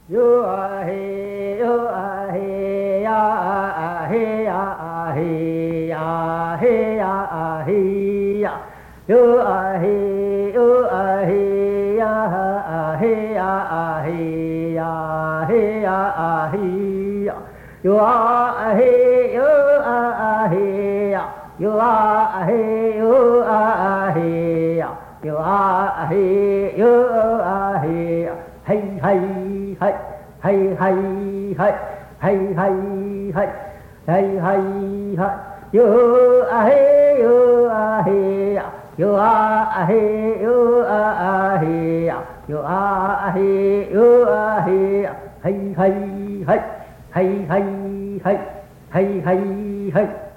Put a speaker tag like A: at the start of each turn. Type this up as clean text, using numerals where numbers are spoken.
A: yo a he yo a he ya a he ya a he ya he ya a he ya yo a he yo a he ya a he ya a he ya he ya a he ya yo a he yo a he ya yo a he yo a he ya yo a he yo a he ya hey hey hey hey hey hey hey hey hey hey hey hey yo a hey yo a hey yo a hey yo a hey yo a hey yo a hey hey hey hey hey hey hey hey hey hey